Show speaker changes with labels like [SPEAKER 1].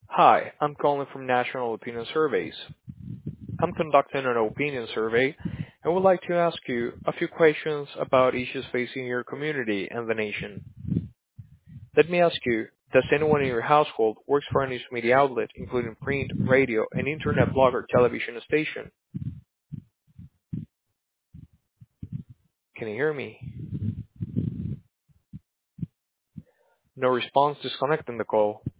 [SPEAKER 1] Hi, I'm calling from National Opinion Surveys. I'm conducting an opinion survey and would like to ask you a few questions about issues facing your community and the nation. Let me ask you, does anyone in your household works for a news media outlet, including print, radio, and internet blog or television station? Can you hear me? No response, disconnecting the call.